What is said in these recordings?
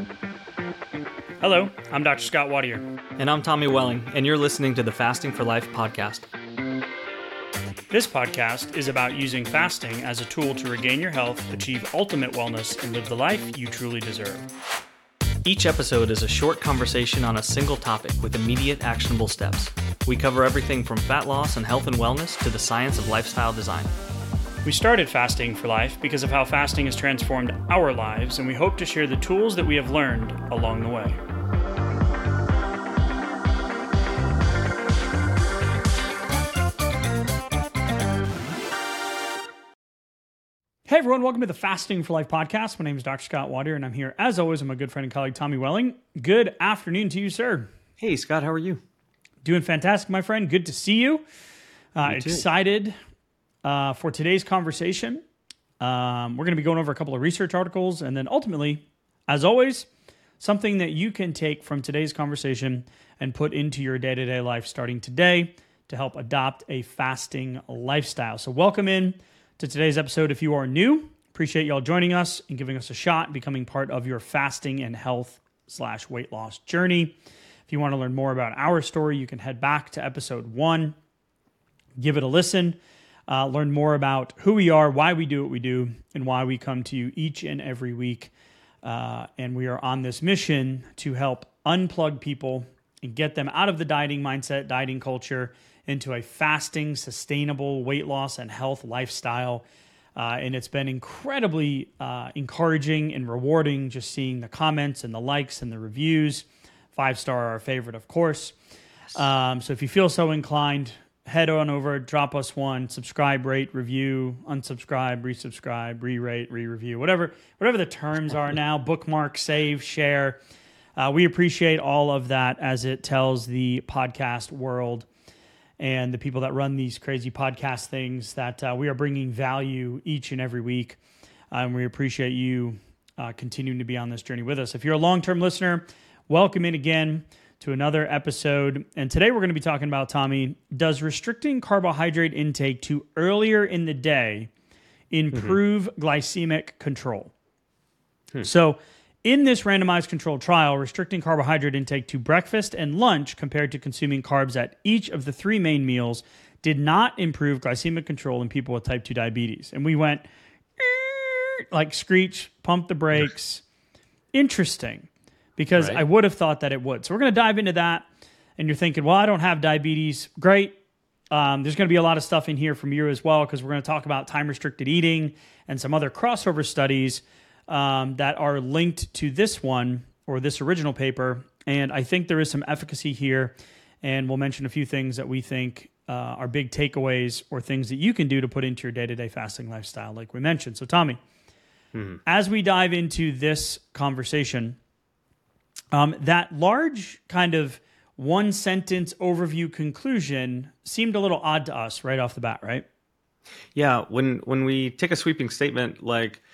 Hello, I'm Dr. Scott Wadier. And I'm Tommy Welling, and you're listening to the Fasting for Life podcast. This podcast is about using fasting as a tool to regain your health, achieve ultimate wellness, and live the life you truly deserve. Each episode is a short conversation on a single topic with immediate actionable steps. We cover everything from fat loss and health and wellness to the science of lifestyle design. We started Fasting for Life because of how fasting has transformed our lives, and we hope to share the tools that we have learned along the way. Hey everyone, welcome to the Fasting for Life podcast. My name is Dr. Scott Wadier, and I'm here, as always, with my good friend and colleague, Tommy Welling. Good afternoon to you, sir. Hey, Scott, how are you? Doing fantastic, my friend. Good to see you. Excited for today's conversation. We're going to be going over a couple of research articles, and then ultimately, as always, something that you can take from today's conversation and put into your day-to-day life starting today to help adopt a fasting lifestyle. So welcome in to today's episode. If you are new, appreciate y'all joining us and giving us a shot, becoming part of your fasting and health/weight loss journey. If you want to learn more about our story, you can head back to episode 1, give it a listen, learn more about who we are, why we do what we do, and why we come to you each and every week. And we are on this mission to help unplug people and get them out of the dieting mindset, dieting culture, into a fasting, sustainable weight loss and health lifestyle. And it's been incredibly encouraging and rewarding just seeing the comments and the likes and the reviews. 5-star our favorite, of course. So if you feel so inclined, head on over, drop us one, subscribe, rate, review, unsubscribe, resubscribe, re-rate, re-review, whatever the terms are now, bookmark, save, share. We appreciate all of that as it tells the podcast world and the people that run these crazy podcast things that we are bringing value each and every week. And we appreciate you continuing to be on this journey with us. If you're a long-term listener, welcome in again to another episode. And today we're going to be talking about, Tommy, does restricting carbohydrate intake to earlier in the day improve glycemic control? So in this randomized controlled trial, restricting carbohydrate intake to breakfast and lunch compared to consuming carbs at each of the 3 main meals did not improve glycemic control in people with type 2 diabetes. And we went like screech, pump the brakes. Interesting, because I would have thought that it would. So we're going to dive into that. And you're thinking, well, I don't have diabetes. Great. There's going to be a lot of stuff in here from you as well, because we're going to talk about time-restricted eating and some other crossover studies that are linked to this one or this original paper. And I think there is some efficacy here. And we'll mention a few things that we think are big takeaways or things that you can do to put into your day-to-day fasting lifestyle, like we mentioned. So, Tommy, as we dive into this conversation, that large kind of one-sentence overview conclusion seemed a little odd to us right off the bat, right? Yeah, when we take a sweeping statement like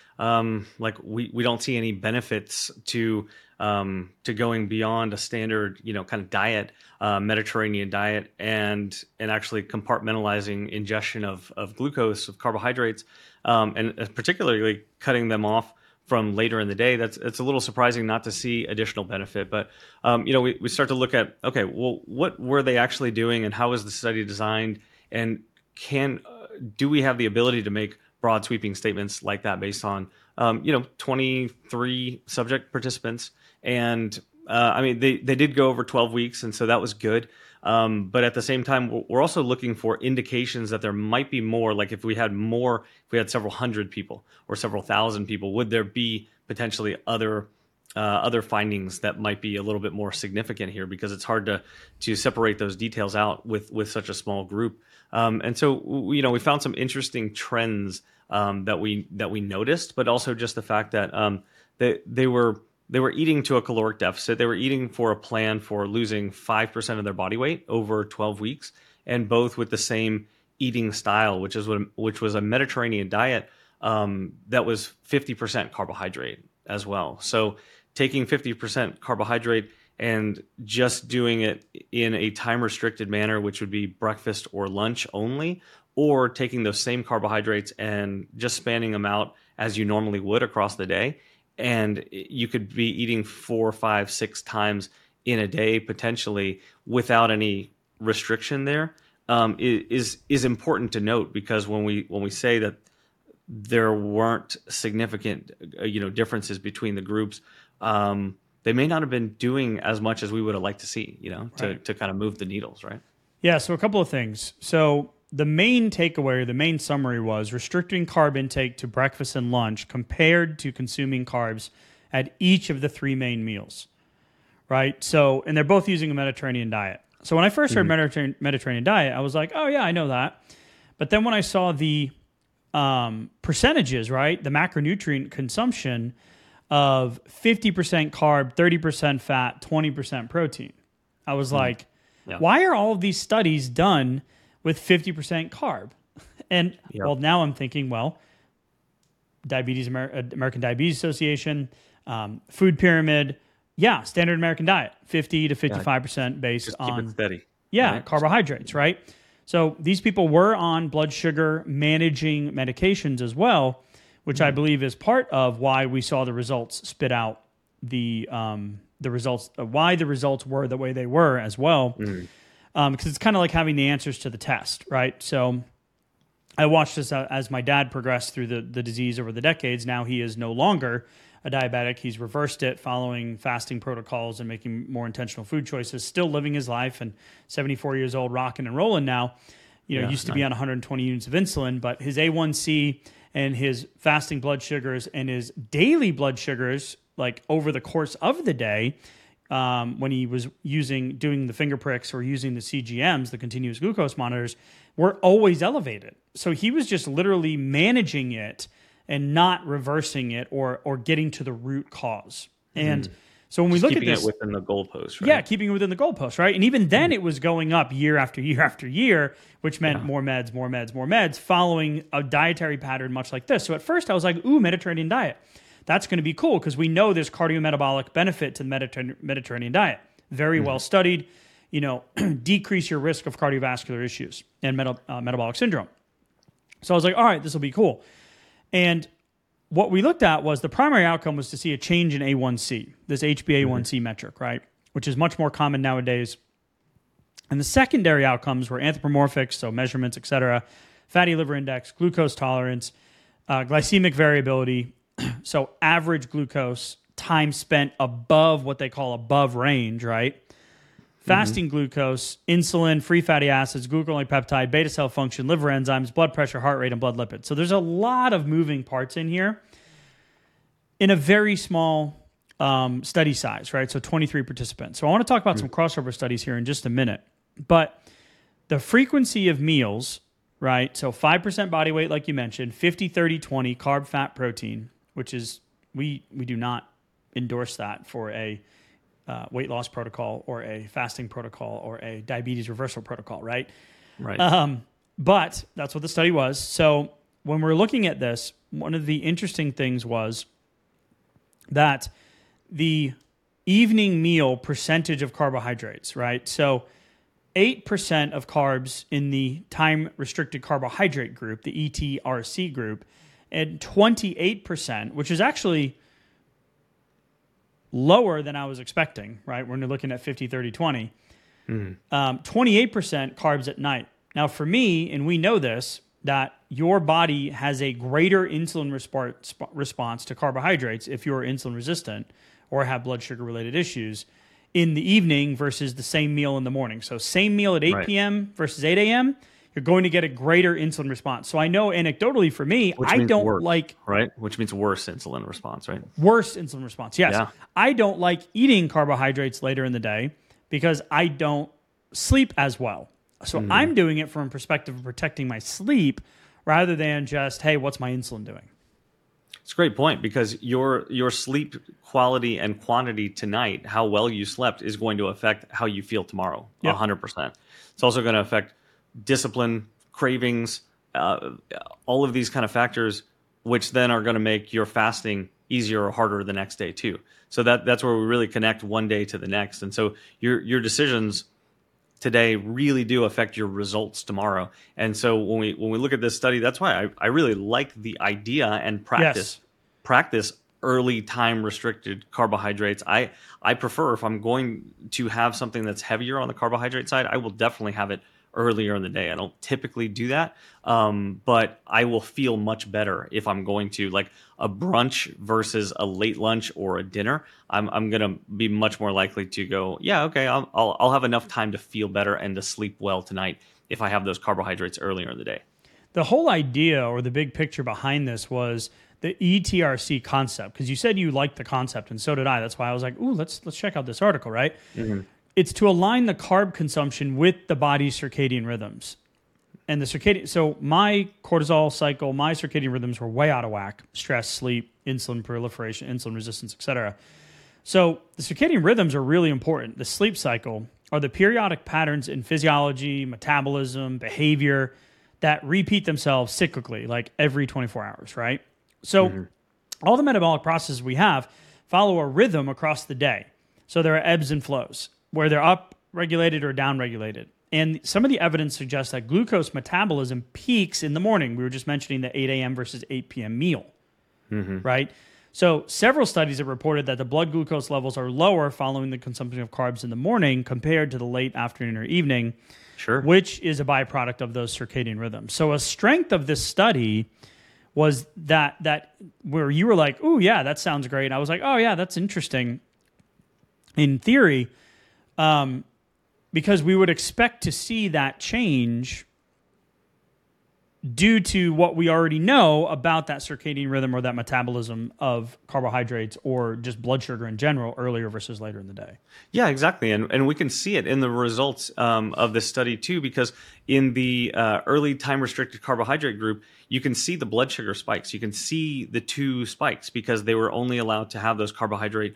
we don't see any benefits to going beyond a standard, kind of diet, Mediterranean diet, and actually compartmentalizing ingestion of glucose, of carbohydrates, and particularly cutting them off from later in the day. It's a little surprising not to see additional benefit. But we start to look at, okay, well, what were they actually doing, and how was the study designed, and do we have the ability to make broad sweeping statements like that based on 23 subject participants? And they did go over 12 weeks, and so that was good. But at the same time, we're also looking for indications that there might be more. Like if we had several hundred people or several thousand people, would there be potentially other findings that might be a little bit more significant here? Because it's hard to separate those details out with such a small group. And so we found some interesting trends that we noticed, but also just the fact that they were eating to a caloric deficit. They were eating for a plan for losing 5% of their body weight over 12 weeks, and both with the same eating style, which was a Mediterranean diet that was 50% carbohydrate as well. So taking 50% carbohydrate and just doing it in a time-restricted manner, which would be breakfast or lunch only, or taking those same carbohydrates and just spanning them out as you normally would across the day, and you could be eating 4, 5, 6 times in a day potentially without any restriction there, is important to note, because when we say that there weren't significant differences between the groups, they may not have been doing as much as we would have liked to see, to kind of move the needles, right? Yeah, so a couple of things. So the main takeaway, or the main summary, was restricting carb intake to breakfast and lunch compared to consuming carbs at each of the 3 main meals, right? So, and they're both using a Mediterranean diet. So when I first heard Mediterranean diet, I was like, oh yeah, I know that. But then when I saw the percentages, right, the macronutrient consumption of 50% carb, 30% fat, 20% protein, I was like, why are all of these studies done with 50% carb? And well, now I'm thinking, well, American Diabetes Association, food pyramid, standard American diet, 50 to 55% based on keep it steady. Right? Carbohydrates, right? So these people were on blood sugar managing medications as well, which I believe is part of why we saw the results spit out the results, why the results were the way they were as well. Because it's kind of like having the answers to the test, right? So I watched this as my dad progressed through the disease over the decades. Now he is no longer a diabetic. He's reversed it following fasting protocols and making more intentional food choices, still living his life, and 74 years old, rocking and rolling now. Used to be on 120 units of insulin, but his A1C and his fasting blood sugars and his daily blood sugars, like over the course of the day, when he was doing the finger pricks or using the CGMs, the continuous glucose monitors, were always elevated. So he was just literally managing it and not reversing it or getting to the root cause. And so when we look at this, keeping it within the goalpost, right? Yeah, keeping it within the goalpost, right? And even then it was going up year after year after year, which meant more meds, following a dietary pattern much like this. So at first I was like, ooh, Mediterranean diet. That's going to be cool because we know there's cardiometabolic benefit to the Mediterranean diet. Very well studied, decrease your risk of cardiovascular issues and metabolic syndrome. So I was like, all right, this will be cool. And what we looked at was the primary outcome was to see a change in A1C, this HbA1c metric, right? Which is much more common nowadays. And the secondary outcomes were anthropomorphic, so measurements, et cetera, fatty liver index, glucose tolerance, glycemic variability, so average glucose, time spent above what they call above range, right? Fasting glucose, insulin, free fatty acids, glucuronide peptide, beta cell function, liver enzymes, blood pressure, heart rate, and blood lipids. So there's a lot of moving parts in here in a very small study size, right? So 23 participants. So I want to talk about some crossover studies here in just a minute. But the frequency of meals, right? So 5% body weight, like you mentioned, 50, 30, 20, carb, fat, protein, which is, we do not endorse that for a weight loss protocol or a fasting protocol or a diabetes reversal protocol, right? Right. But that's what the study was. So when we're looking at this, one of the interesting things was that the evening meal percentage of carbohydrates, right? So 8% of carbs in the time-restricted carbohydrate group, the ETRC group, and 28%, which is actually lower than I was expecting, right? When you're looking at 50, 30, 20. 28% carbs at night. Now, for me, and we know this, that your body has a greater insulin response to carbohydrates if you're insulin resistant or have blood sugar related issues in the evening versus the same meal in the morning. So same meal at 8 p.m. versus 8 a.m., you're going to get a greater insulin response. So I know anecdotally for me, I don't worse, like... Right? Which means worse insulin response, right? Worse insulin response, yes. Yeah. I don't like eating carbohydrates later in the day because I don't sleep as well. So I'm doing it from a perspective of protecting my sleep rather than just, hey, what's my insulin doing? It's a great point because your sleep quality and quantity tonight, how well you slept, is going to affect how you feel tomorrow, 100%. It's also going to affect discipline, cravings, all of these kind of factors, which then are going to make your fasting easier or harder the next day too. So that's where we really connect one day to the next. And so your decisions today really do affect your results tomorrow. And so when we look at this study, that's why I really like the idea and practice early time restricted carbohydrates. I prefer, if I'm going to have something that's heavier on the carbohydrate side, I will definitely have it earlier in the day. I don't typically do that, but I will feel much better if I'm going to, like, a brunch versus a late lunch or a dinner. I'm going to be much more likely to go, yeah, okay, I'll have enough time to feel better and to sleep well tonight if I have those carbohydrates earlier in the day. The whole idea, or the big picture behind this, was the ETRC concept, because you said you liked the concept, and so did I. That's why I was like, ooh, let's check out this article, right? Mm-hmm. It's to align the carb consumption with the body's circadian rhythms. And the circadian, so my cortisol cycle, my circadian rhythms were way out of whack: stress, sleep, insulin proliferation, insulin resistance, etc. So the circadian rhythms are really important. The sleep cycle are the periodic patterns in physiology, metabolism, behavior that repeat themselves cyclically, like every 24 hours, right? So all the metabolic processes we have follow a rhythm across the day. So there are ebbs and flows, where they're up-regulated or down-regulated. And some of the evidence suggests that glucose metabolism peaks in the morning. We were just mentioning the 8 a.m. versus 8 p.m. meal, right? So several studies have reported that the blood glucose levels are lower following the consumption of carbs in the morning compared to the late afternoon or evening, which is a byproduct of those circadian rhythms. So a strength of this study was that where you were like, ooh, yeah, that sounds great. And I was like, oh, yeah, that's interesting in theory, because we would expect to see that change due to what we already know about that circadian rhythm or that metabolism of carbohydrates or just blood sugar in general earlier versus later in the day. Yeah, exactly. And we can see it in the results of this study too, because in the early time restricted carbohydrate group, you can see the blood sugar spikes. You can see the 2 spikes because they were only allowed to have those carbohydrate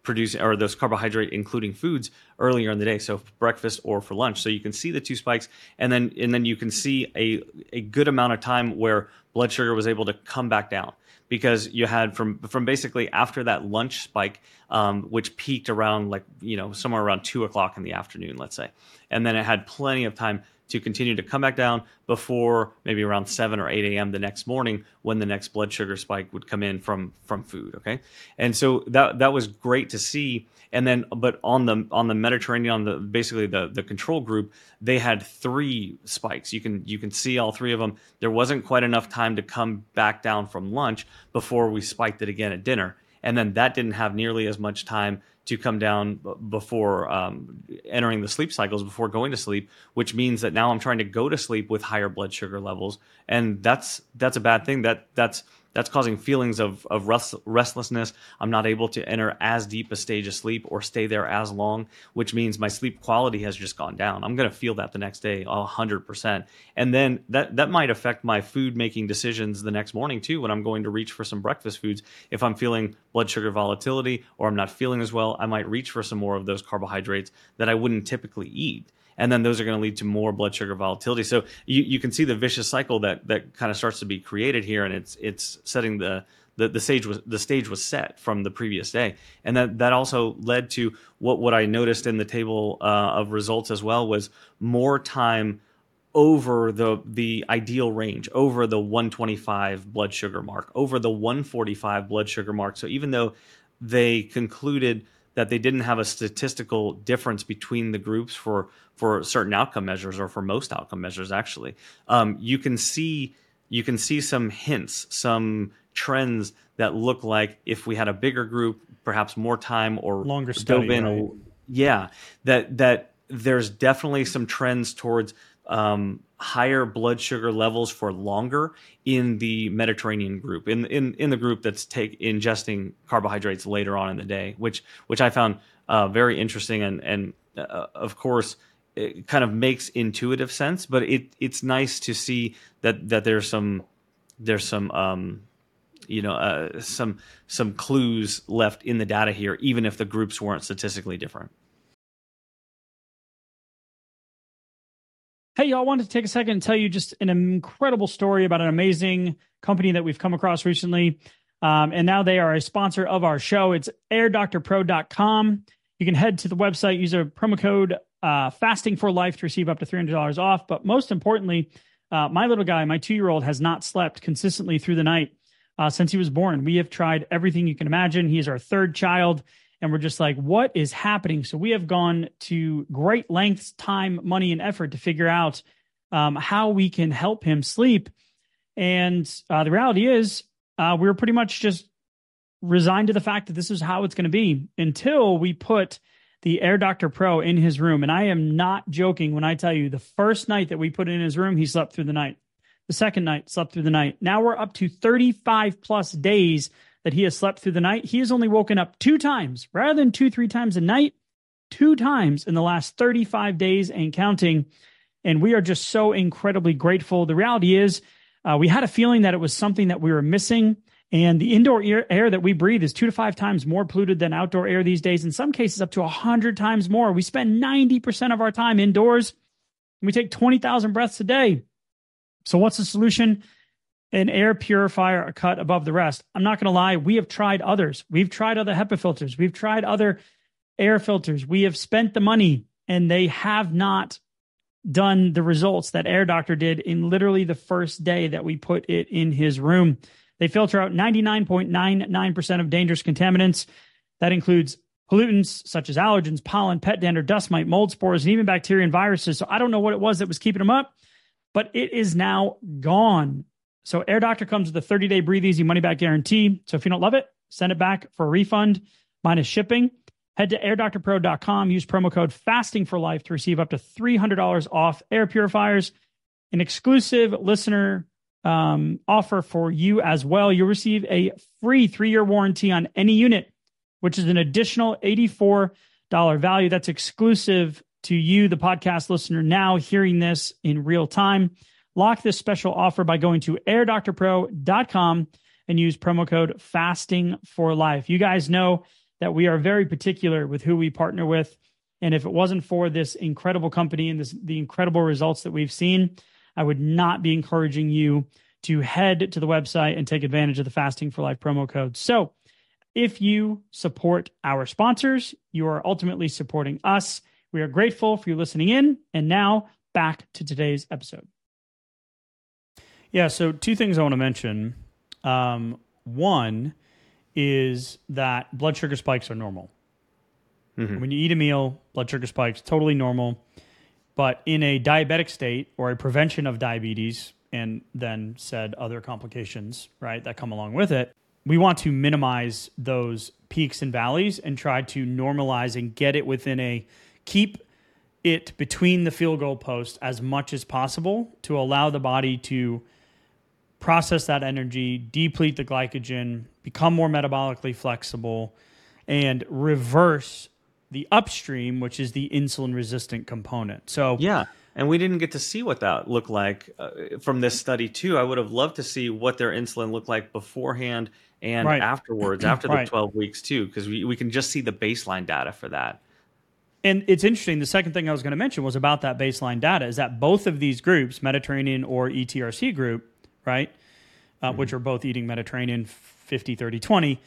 including foods earlier in the day, so breakfast or for lunch. So you can see the 2 spikes, and then you can see a good amount of time where blood sugar was able to come back down, because you had from basically after that lunch spike, which peaked around, like, somewhere around 2 o'clock in the afternoon, let's say, and then it had plenty of time to continue to come back down before maybe around 7 or 8 a.m. the next morning, when the next blood sugar spike would come in from food. Okay, and so that was great to see. And then, but on the Mediterranean, on the control group, they had 3 spikes. You can see all 3 of them. There wasn't quite enough time to come back down from lunch before we spiked it again at dinner, and then that didn't have nearly as much time to come down before entering the sleep cycles, before going to sleep, which means that now I'm trying to go to sleep with higher blood sugar levels, and that's a bad thing. That's causing feelings of restlessness. I'm not able to enter as deep a stage of sleep or stay there as long, which means my sleep quality has just gone down. I'm going to feel that the next day 100%. And then that might affect my food making decisions the next morning too, when I'm going to reach for some breakfast foods. If I'm feeling blood sugar volatility or I'm not feeling as well, I might reach for some more of those carbohydrates that I wouldn't typically eat. And then those are going to lead to more blood sugar volatility. So you can see the vicious cycle that kind of starts to be created here, and it's setting the stage was set from the previous day, and that also led to what I noticed in the table of results as well, was more time over the ideal range, over the 125 blood sugar mark, over the 145 blood sugar mark. So even though they concluded that they didn't have a statistical difference between the groups for certain outcome measures, or for most outcome measures, actually, you can see some hints, some trends that look like if we had a bigger group, perhaps more time or longer study, right? That there's definitely some trends towards higher blood sugar levels for longer in the Mediterranean group, in the group that's ingesting carbohydrates later on in the day, which I found very interesting, and of course it kind of makes intuitive sense, but it's nice to see that there's some clues left in the data here, even if the groups weren't statistically different. Hey, y'all, I wanted to take a second and tell you just an incredible story about an amazing company that we've come across recently. And now they are a sponsor of our show. It's airdoctorpro.com. You can head to the website, use a promo code Fasting for Life to receive up to $300 off. But most importantly, my little guy, my 2-year-old, has not slept consistently through the night since he was born. We have tried everything you can imagine. He is our third child, and we're just like, what is happening? So we have gone to great lengths, time, money, and effort to figure out how we can help him sleep. And the reality is, we were pretty much just resigned to the fact that this is how it's going to be until we put the Air Doctor Pro in his room. And I am not joking when I tell you, the first night that we put it in his room, he slept through the night. The second night, slept through the night. Now we're up to 35 plus days that he has slept through the night. He has only woken up 2 times rather than 2-3 times a night, 2 times in the last 35 days and counting. And we are just so incredibly grateful. The reality is, we had a feeling that it was something that we were missing. And the indoor air that we breathe is 2 to 5 times more polluted than outdoor air these days. In some cases, up to 100 times more. We spend 90% of our time indoors, and we take 20,000 breaths a day. So what's the solution? An air purifier, a cut above the rest. I'm not going to lie. We have tried others. We've tried other HEPA filters. We've tried other air filters. We have spent the money, and they have not done the results that Air Doctor did in literally the first day that we put it in his room. They filter out 99.99% of dangerous contaminants. That includes pollutants such as allergens, pollen, pet dander, dust mite, mold spores, and even bacteria and viruses. So I don't know what it was that was keeping them up, but it is now gone. So Air Doctor comes with a 30-day breathe easy money back guarantee. So if you don't love it, send it back for a refund minus shipping. Head to airdoctorpro.com. Use promo code FASTINGFORLIFE to receive up to $300 off air purifiers. An exclusive listener offer for you as well. You'll receive a free 3-year warranty on any unit, which is an additional $84 value. That's exclusive to you, the podcast listener, now hearing this in real time. Lock this special offer by going to airdoctorpro.com and use promo code FASTINGFORLIFE. You guys know that we are very particular with who we partner with. And if it wasn't for this incredible company and the incredible results that we've seen, I would not be encouraging you to head to the website and take advantage of the Fasting for Life promo code. So if you support our sponsors, you are ultimately supporting us. We are grateful for you listening in. And now back to today's episode. Yeah, so 2 things I want to mention. One is that blood sugar spikes are normal. Mm-hmm. When you eat a meal, blood sugar spikes, totally normal. But in a diabetic state or a prevention of diabetes and then said other complications, right, that come along with it, we want to minimize those peaks and valleys and try to normalize and get it within keep it between the field goal post as much as possible to allow the body to process that energy, deplete the glycogen, become more metabolically flexible, and reverse the upstream, which is the insulin-resistant component. So yeah, and we didn't get to see what that looked like from this study too. I would have loved to see what their insulin looked like beforehand and afterwards, after the 12 weeks too, because we can just see the baseline data for that. And it's interesting, the second thing I was going to mention was about that baseline data, is that both of these groups, Mediterranean or ETRC group, right, which are both eating Mediterranean 50, 30, 20,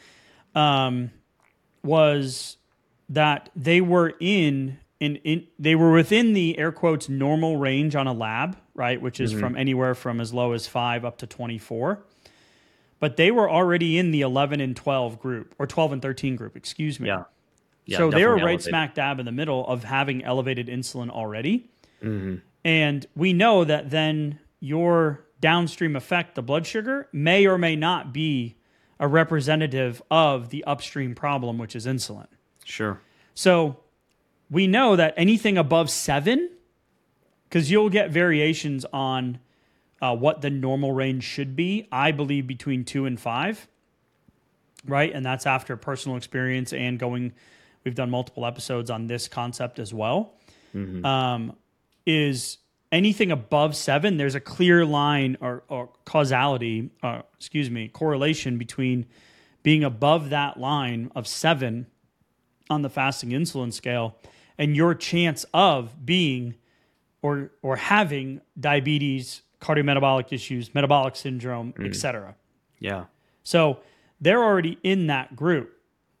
was that they were they were within the air quotes normal range on a lab, right, which is from anywhere from as low as 5 up to 24. But they were already in the 11 and 12 group, or 12 and 13 group, excuse me. Yeah. So they were right smack dab in the middle of having elevated insulin already. Mm-hmm. And we know that then your downstream effect, the blood sugar, may or may not be a representative of the upstream problem, which is insulin. Sure. So we know that anything above 7, because you'll get variations on what the normal range should be, I believe between 2 and 5, right? And that's after personal experience and we've done multiple episodes on this concept as well, is anything above 7, there's a clear line or correlation between being above that line of 7 on the fasting insulin scale and your chance of being or having diabetes, cardiometabolic issues, metabolic syndrome, etc. Yeah. So they're already in that group.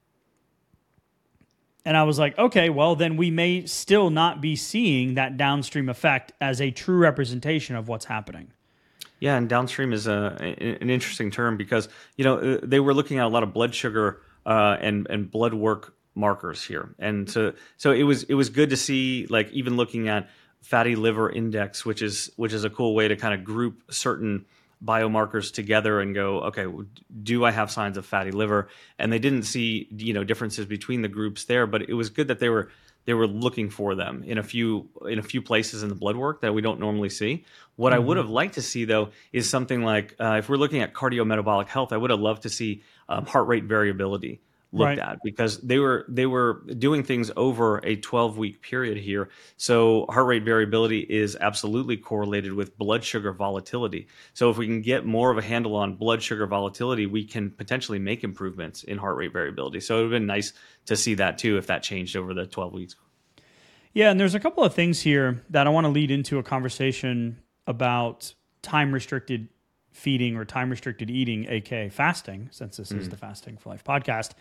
And I was like, okay, well, then we may still not be seeing that downstream effect as a true representation of what's happening. Yeah, and downstream is an interesting term because they were looking at a lot of blood sugar and blood work markers here, and so it was good to see, like, even looking at fatty liver index, which is a cool way to kind of group certain biomarkers together and go, okay, do I have signs of fatty liver? And they didn't see differences between the groups there, but it was good that they were looking for them in a few places in the blood work that we don't normally see. What I would have liked to see, though, is something like if we're looking at cardiometabolic health, I would have loved to see heart rate variability looked at, because they were doing things over a 12-week period here. So heart rate variability is absolutely correlated with blood sugar volatility. So if we can get more of a handle on blood sugar volatility, we can potentially make improvements in heart rate variability. So it would have been nice to see that too, if that changed over the 12 weeks. Yeah, and there's a couple of things here that I want to lead into a conversation about time-restricted feeding or time-restricted eating, aka fasting, since this is the Fasting for Life podcast,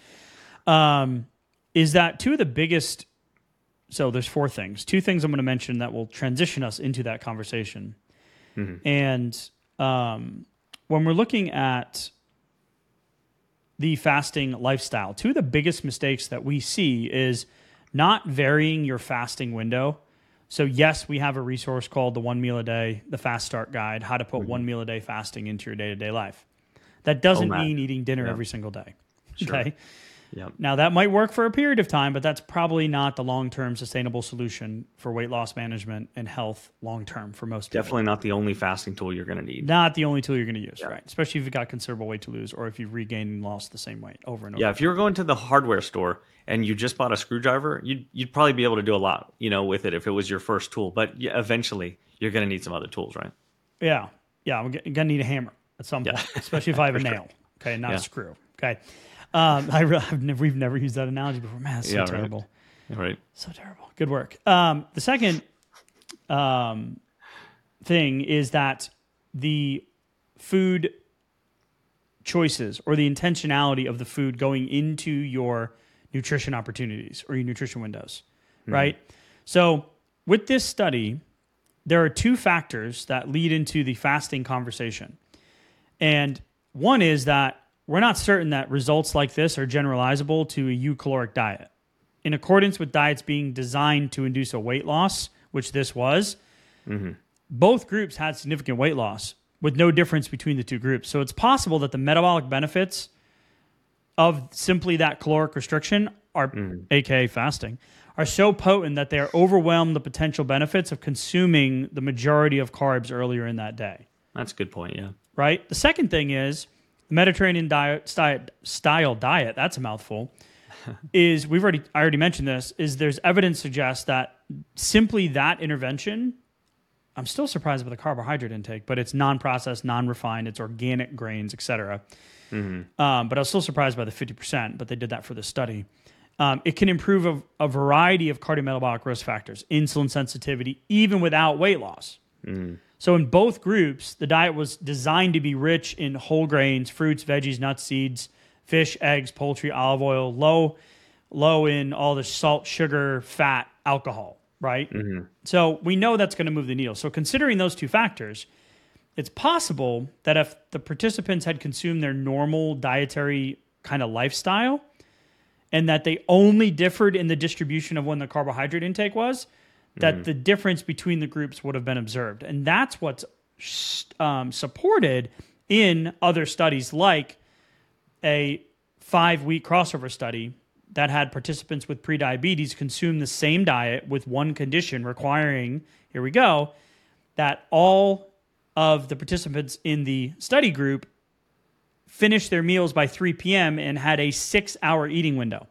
is that two of the biggest... So there's four things. Two things I'm going to mention that will transition us into that conversation. And when we're looking at the fasting lifestyle, two of the biggest mistakes that we see is not varying your fasting window. So yes, we have a resource called the 1 meal a day, the Fast Start Guide, how to put 1 meal a day fasting into your day-to-day life. That doesn't mean eating dinner every single day. Sure. Okay. Yep. Now that might work for a period of time, but that's probably not the long-term sustainable solution for weight loss management and health long-term for most people. Definitely not the only fasting tool you're going to need. Not the only tool you're going to use, right? Especially if you've got considerable weight to lose or if you've regained and lost the same weight over and over. Yeah, if you were going to the hardware store and you just bought a screwdriver, you'd probably be able to do a lot, with it if it was your first tool. But eventually, you're going to need some other tools, right? Yeah. I'm going to need a hammer at some point, especially if I have a nail, okay, not a screw, okay? We've never used that analogy before. Man, that's so terrible. Right. So terrible. Good work. The second thing is that the food choices or the intentionality of the food going into your nutrition opportunities or your nutrition windows, right? So with this study, there are two factors that lead into the fasting conversation. And one is that we're not certain that results like this are generalizable to a eukalorie diet. In accordance with diets being designed to induce a weight loss, which this was, both groups had significant weight loss with no difference between the two groups. So it's possible that the metabolic benefits of simply that caloric restriction, are, aka fasting, are so potent that they are overwhelm the potential benefits of consuming the majority of carbs earlier in that day. That's a good point, yeah. Right? The second thing is, the Mediterranean style diet, that's a mouthful, is, I already mentioned this, is there's evidence suggests that simply that intervention, I'm still surprised by the carbohydrate intake, but it's non-processed, non-refined, it's organic grains, etc. But I was still surprised by the 50%, but they did that for the study. It can improve a variety of cardiometabolic risk factors, insulin sensitivity, even without weight loss. So in both groups, the diet was designed to be rich in whole grains, fruits, veggies, nuts, seeds, fish, eggs, poultry, olive oil, low in all the salt, sugar, fat, alcohol, right? So we know that's going to move the needle. So considering those two factors, it's possible that if the participants had consumed their normal dietary kind of lifestyle and that they only differed in the distribution of when the carbohydrate intake was, that the difference between the groups would have been observed. And that's what's supported in other studies, like a 5-week crossover study that had participants with prediabetes consume the same diet with one condition requiring, here we go, that all of the participants in the study group finished their meals by 3 p.m. and had a 6-hour eating window.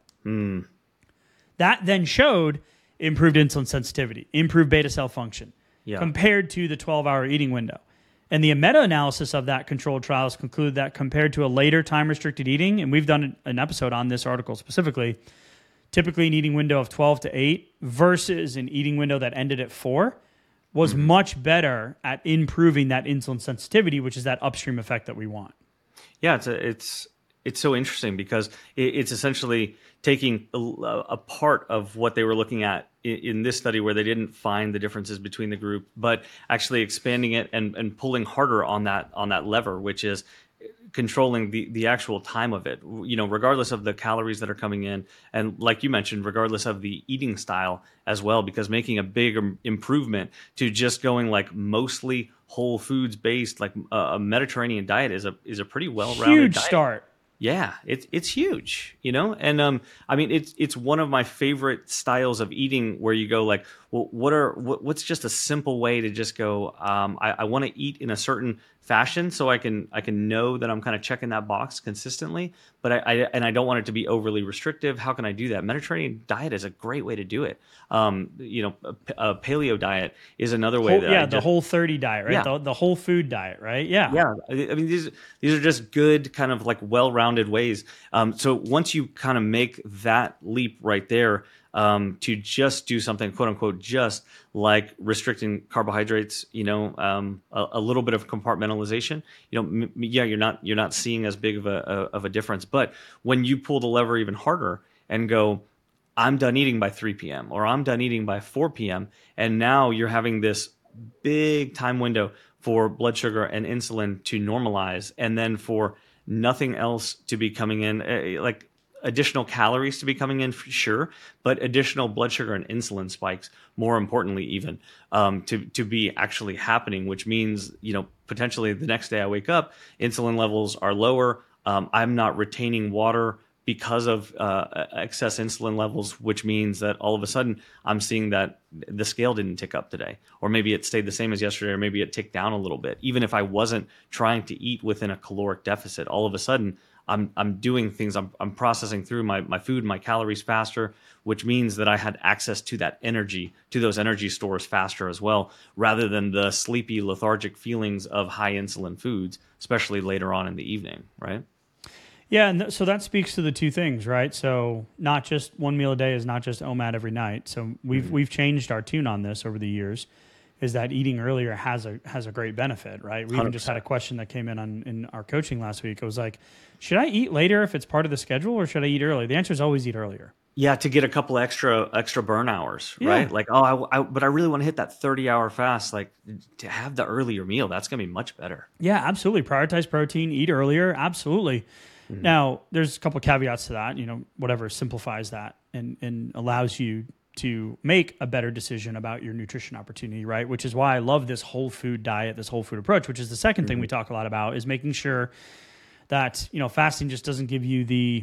That then showed improved insulin sensitivity, improved beta cell function, compared to the 12-hour eating window. And the meta-analysis of that controlled trials concluded that compared to a later time-restricted eating, and we've done an episode on this article specifically, typically an eating window of 12 to 8 versus an eating window that ended at 4, was much better at improving that insulin sensitivity, which is that upstream effect that we want. Yeah, it's It's so interesting because it's essentially taking a part of what they were looking at in this study where they didn't find the differences between the group, but actually expanding it and pulling harder on that lever, which is controlling the actual time of it, regardless of the calories that are coming in. And like you mentioned, regardless of the eating style as well, because making a big improvement to just going like mostly whole foods based, like a Mediterranean diet is a pretty well-rounded huge diet. start. Yeah, it's huge, and I mean it's one of my favorite styles of eating where you go like, well, what's just a simple way to just go, I want to eat in a certain fashion so I can know that I'm kind of checking that box consistently, but I don't want it to be overly restrictive. How can I do that? Mediterranean diet is a great way to do it. A paleo diet is another way that the Whole30 diet, right? Yeah. The whole food diet, right? Yeah. Yeah. I mean, these are just good kind of like well-rounded ways. So once you kind of make that leap right there, to just do something quote unquote just like restricting carbohydrates, a little bit of compartmentalization, you're not seeing as big of a difference. But when you pull the lever even harder and go, I'm done eating by 3 p.m. or I'm done eating by 4 p.m. and now you're having this big time window for blood sugar and insulin to normalize, and then for nothing else to be coming in, like additional calories to be coming in, sure, but additional blood sugar and insulin spikes, more importantly even, to be actually happening, which means, potentially the next day I wake up, insulin levels are lower, I'm not retaining water because of excess insulin levels, which means that all of a sudden I'm seeing that the scale didn't tick up today, or maybe it stayed the same as yesterday, or maybe it ticked down a little bit. Even if I wasn't trying to eat within a caloric deficit, all of a sudden I'm doing things, I'm processing through my food, my calories faster, which means that I had access to that energy, to those energy stores faster as well, rather than the sleepy, lethargic feelings of high insulin foods, especially later on in the evening, right? Yeah, and so that speaks to the two things, right? So not just one meal a day is not just OMAD every night. So we've changed our tune on this over the years, is that eating earlier has a great benefit, right? We even 100%. just had a question that came in our coaching last week. It was like, should I eat later if it's part of the schedule, or should I eat early? The answer is always eat earlier. Yeah, to get a couple extra burn hours, right? Like, but I really want to hit that 30-hour fast. Like, to have the earlier meal, that's going to be much better. Yeah, absolutely. Prioritize protein, eat earlier. Absolutely. Mm-hmm. Now, there's a couple of caveats to that. Whatever simplifies that and allows you to make a better decision about your nutrition opportunity, right? Which is why I love this whole food diet, this whole food approach, which is the second thing we talk a lot about, is making sure that, fasting just doesn't give you the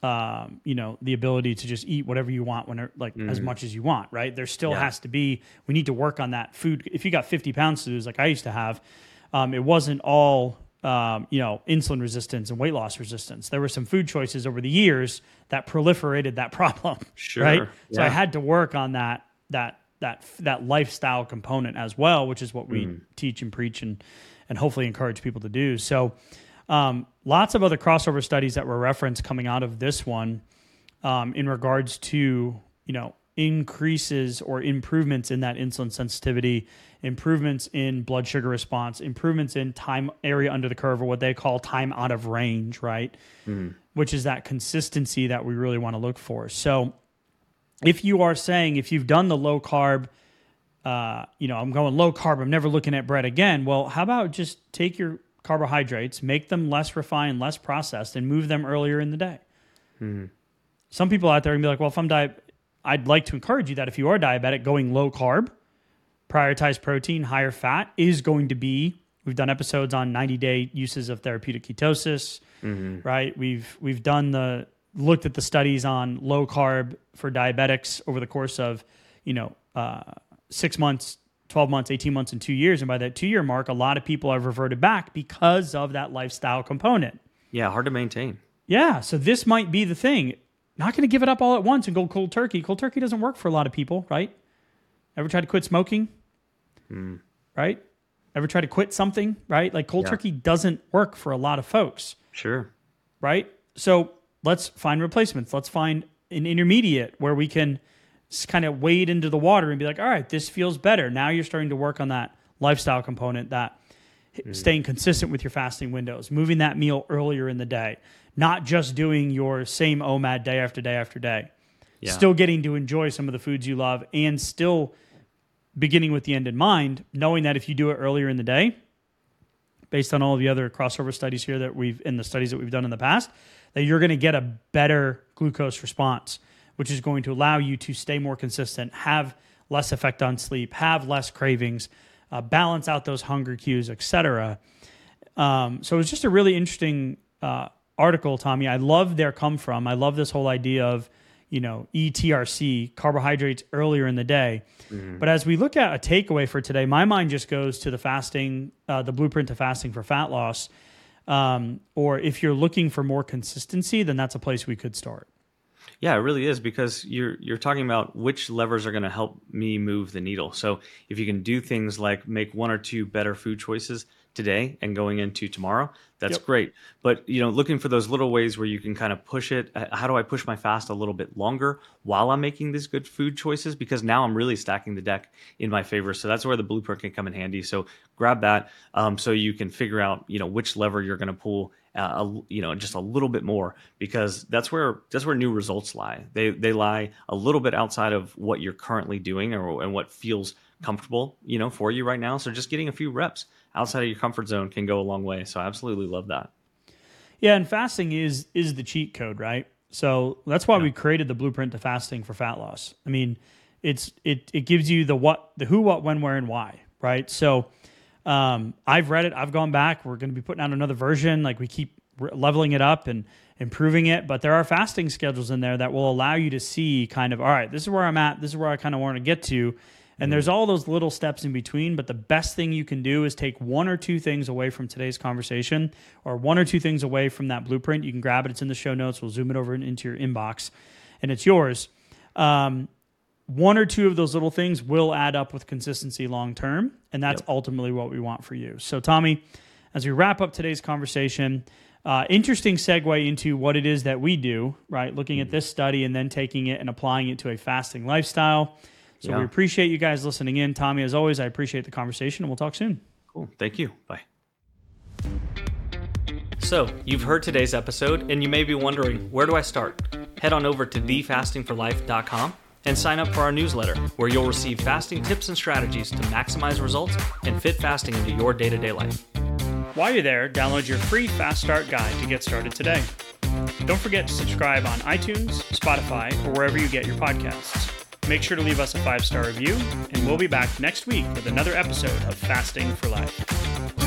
ability to just eat whatever you want as much as you want, right? There still has to be, we need to work on that food. If you got 50 pounds to lose, like I used to have, it wasn't all, insulin resistance and weight loss resistance. There were some food choices over the years that proliferated that problem, sure, right? Yeah. So I had to work on that lifestyle component as well, which is what we teach and preach and hopefully encourage people to do. So, lots of other crossover studies that were referenced coming out of this one, in regards to, increases or improvements in that insulin sensitivity, improvements in blood sugar response, improvements in time area under the curve, or what they call time out of range, right? Which is that consistency that we really want to look for. So if you are saying, if you've done the low carb, I'm going low carb, I'm never looking at bread again. Well, how about just take your carbohydrates, make them less refined, less processed, and move them earlier in the day. Some people out there can be like, well, if I'd like to encourage you that if you are diabetic, going low carb, prioritize protein, higher fat is going to be, we've done episodes on 90-day uses of therapeutic ketosis, right? We've looked at the studies on low carb for diabetics over the course of, 6 months, 12 months, 18 months, and 2 years. And by that 2-year mark, a lot of people have reverted back because of that lifestyle component. Yeah, hard to maintain. Yeah, so this might be the thing. Not going to give it up all at once and go cold turkey. Cold turkey doesn't work for a lot of people, right? Ever tried to quit smoking? Right? Ever try to quit something, right? Like cold turkey doesn't work for a lot of folks. Sure. Right? So let's find replacements. Let's find an intermediate where we can kind of wade into the water and be like, all right, this feels better. Now you're starting to work on that lifestyle component that staying consistent with your fasting windows, moving that meal earlier in the day, not just doing your same OMAD day after day after day. Yeah. Still getting to enjoy some of the foods you love and still beginning with the end in mind, knowing that if you do it earlier in the day, based on all of the other crossover studies here in the studies that we've done in the past, that you're going to get a better glucose response, which is going to allow you to stay more consistent, have less effect on sleep, have less cravings, balance out those hunger cues, etc. So it's just a really interesting article, Tommy. I love their come from. I love this whole idea of, ETRC, carbohydrates earlier in the day. Mm-hmm. But as we look at a takeaway for today, my mind just goes to the fasting, the blueprint to fasting for fat loss. Or if you're looking for more consistency, then that's a place we could start. Yeah, it really is, because you're talking about which levers are going to help me move the needle. So if you can do things like make one or two better food choices today and going into tomorrow, that's great. But looking for those little ways where you can kind of push it. How do I push my fast a little bit longer while I'm making these good food choices? Because now I'm really stacking the deck in my favor. So that's where the blueprint can come in handy. So grab that so you can figure out which lever you're going to pull. Just a little bit more, because that's where new results lie. They lie a little bit outside of what you're currently doing and what feels comfortable, for you right now. So just getting a few reps outside of your comfort zone can go a long way. So I absolutely love that. Yeah, and fasting is the cheat code, right? So that's why we created the blueprint to fasting for fat loss. I mean, it gives you the what, the who, what, when, where, and why, right? So I've read it. I've gone back. We're going to be putting out another version. Like, we keep leveling it up and improving it. But there are fasting schedules in there that will allow you to see kind of, all right, this is where I'm at. This is where I kind of want to get to. And there's all those little steps in between. But the best thing you can do is take one or two things away from today's conversation, or one or two things away from that blueprint. You can grab it. It's in the show notes. We'll zoom it over into your inbox, and it's yours. One or two of those little things will add up with consistency long term, and that's ultimately what we want for you. So, Tommy, as we wrap up today's conversation, interesting segue into what it is that we do, right? Looking at this study and then taking it and applying it to a fasting lifestyle. So we appreciate you guys listening in. Tommy, as always, I appreciate the conversation, and we'll talk soon. Cool. Thank you. Bye. So, you've heard today's episode, and you may be wondering, where do I start? Head on over to thefastingforlife.com and sign up for our newsletter, where you'll receive fasting tips and strategies to maximize results and fit fasting into your day-to-day life. While you're there, download your free Fast Start guide to get started today. Don't forget to subscribe on iTunes, Spotify, or wherever you get your podcasts. Make sure to leave us a 5-star review, and we'll be back next week with another episode of Fasting for Life.